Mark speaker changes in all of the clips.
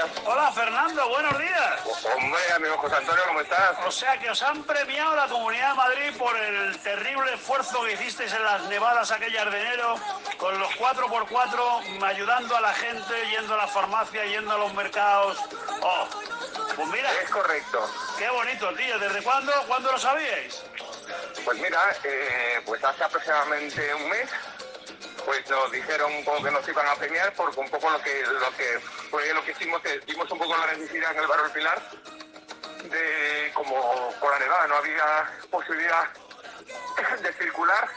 Speaker 1: días.
Speaker 2: Hola Fernando, buenos días.
Speaker 1: Hombre, amigo José Antonio, ¿cómo estás?
Speaker 2: O sea que os han premiado la Comunidad de Madrid por el terrible esfuerzo que hicisteis en las nevadas aquellas de enero, con los 4x4, ayudando a la gente, yendo a la farmacia, yendo a los mercados. Oh, pues mira,
Speaker 1: Es correcto.
Speaker 2: qué bonito, tío. ¿Desde cuándo? ¿Cuándo lo sabíais?
Speaker 1: Pues mira, pues hace aproximadamente un mes, pues nos dijeron un poco que nos iban a premiar porque un poco lo que hicimos es, vimos un poco la necesidad en el barrio del Pilar de, como por la nevada no había posibilidad de circular,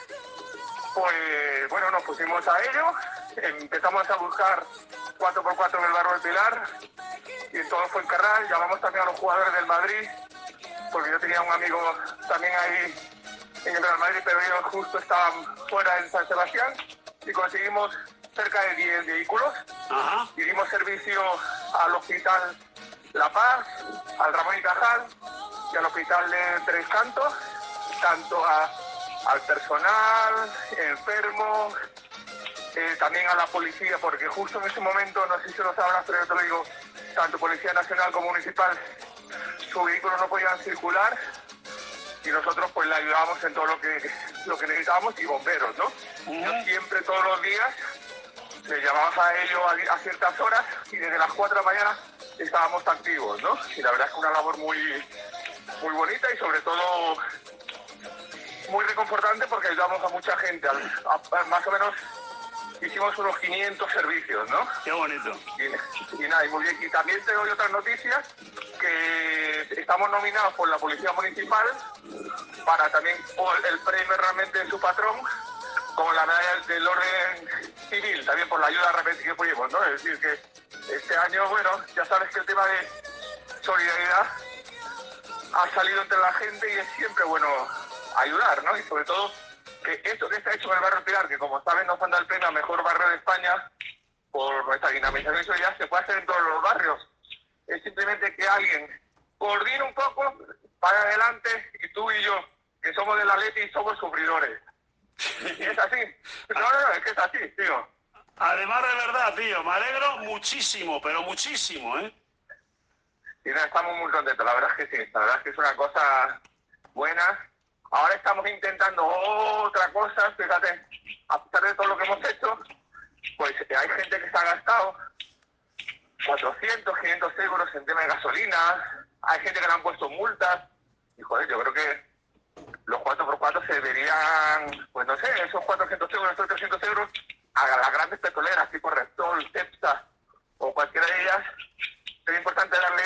Speaker 1: pues bueno, nos pusimos a ello, empezamos a buscar 4x4 en el barrio del Pilar y en todo fue Fuencarral. Llamamos también a los jugadores del Madrid, porque yo tenía un amigo también ahí en el Real Madrid, pero ellos justo estaban fuera en San Sebastián y conseguimos cerca de 10 vehículos.
Speaker 2: Ajá.
Speaker 1: Y dimos servicio al Hospital La Paz, al Ramón y Cajal y al Hospital de Tres Cantos, tanto al personal, enfermos, también a la policía, porque justo en ese momento, no sé si lo sabrás, pero yo te lo digo, tanto Policía Nacional como Municipal, sus vehículos no podían circular y nosotros pues le ayudábamos en todo lo que necesitábamos, y bomberos, ¿no? Yo siempre, todos los días, le llamamos a ellos a ciertas horas y desde las 4 de la mañana estábamos activos, ¿no? Y la verdad es que una labor muy, muy bonita y sobre todo muy reconfortante porque ayudamos a mucha gente. Más o menos hicimos unos 500 servicios, ¿no?
Speaker 2: Qué bonito.
Speaker 1: Y nada, y muy bien. Y también te doy otras noticias, que estamos nominados por la Policía Municipal para también el premio realmente de su patrón, como la medalla del orden civil, también por la ayuda realmente que pudimos, ¿no? Es decir, que este año, bueno, ya sabes que el tema de solidaridad ha salido entre la gente y es siempre bueno ayudar, ¿no? Y sobre todo que esto que está hecho en el barrio Pilar, que como saben nos han dado el premio a mejor barrio de España por nuestra dinamización y solidaridad, se puede hacer en todos los barrios. Es simplemente que alguien coordine un poco, vaya adelante, y tú y yo, que somos del Atleti, somos sufridores. Es así. No, es que es así, tío.
Speaker 2: Además de verdad, tío, me alegro muchísimo, pero muchísimo, ¿eh?
Speaker 1: Y nada, estamos muy contentos, la verdad es que sí, la verdad es que es una cosa buena. Ahora estamos intentando otra cosa, fíjate, a pesar de todo lo que hemos hecho, pues hay gente que se ha gastado 400, 500 euros en tema de gasolina, hay gente que le han puesto multas, y joder, yo creo que los 4x4 se deberían, pues no sé, esos 400 euros, esos 300 euros, a las grandes petroleras tipo Repsol, Cepsa o cualquiera de ellas. Sería importante darle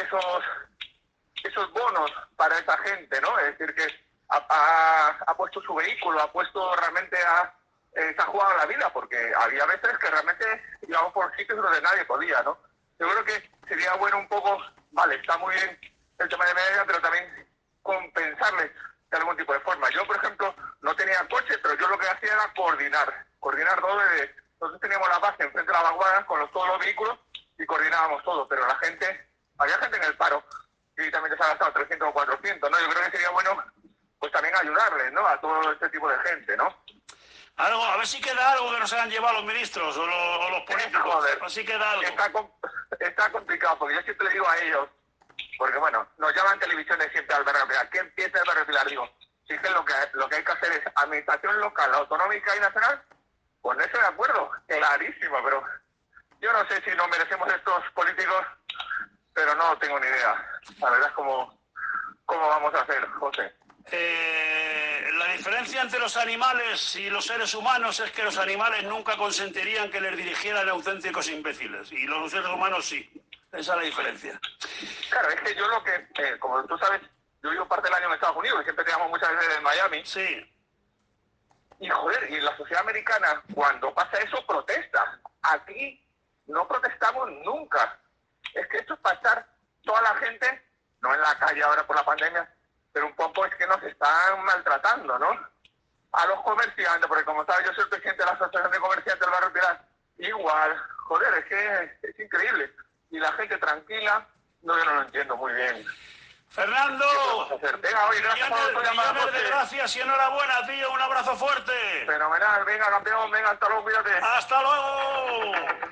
Speaker 1: esos bonos para esa gente, ¿no? Es decir, que ha puesto su vehículo, ha puesto realmente se ha jugado la vida, porque había veces que realmente íbamos por sitios donde nadie podía, ¿no? Yo creo que sería bueno un poco, vale, está muy bien el tema de medida, pero también compensarles de algún tipo de forma. Yo, por ejemplo, no tenía coche, pero yo lo que hacía era coordinar todo. Nosotros teníamos la base enfrente de la vanguardia con todos los vehículos y coordinábamos todo, pero había gente en el paro y también se ha gastado 300 o 400, ¿no? Yo creo que sería bueno, pues también ayudarles, ¿no? A todo este tipo de gente, ¿no?
Speaker 2: Algo, a ver si queda algo que nos hayan llevado los ministros o los políticos.
Speaker 1: Joder,
Speaker 2: A ver si queda algo.
Speaker 1: Está complicado, porque yo siempre le digo a ellos, porque bueno, nos llaman televisiones siempre al barrio Pilar. ¿Qué empieza el barrio Pilar? Digo, si es que lo que hay que hacer es administración local, autonómica y nacional, pues no estoy de acuerdo, clarísimo, pero yo no sé si nos merecemos estos políticos, pero no tengo ni idea. La verdad es cómo vamos a hacer, José.
Speaker 2: La diferencia entre los animales y los seres humanos es que los animales nunca consentirían que les dirigieran auténticos imbéciles, y los seres humanos sí. Esa es la diferencia.
Speaker 1: Claro, es que yo como tú sabes, yo vivo parte del año en Estados Unidos y siempre teníamos muchas veces en Miami.
Speaker 2: Sí.
Speaker 1: Y joder, y la sociedad americana, cuando pasa eso, protesta. Aquí no protestamos nunca. Es que esto es para estar toda la gente, no en la calle ahora por la pandemia, pero un poco es que nos están maltratando, ¿no? A los comerciantes, porque como sabes, yo soy el presidente de la Asociación de Comerciantes del Barrio Pilar. Igual, joder, es que es increíble. Y la gente tranquila, no, yo no lo entiendo muy bien.
Speaker 2: Fernando,
Speaker 1: venga, oye, gracias por tu llamada,
Speaker 2: millones de gracias y enhorabuena, tío. Un abrazo fuerte.
Speaker 1: Fenomenal, venga, campeón, venga, hasta luego, cuídate.
Speaker 2: ¡Hasta luego!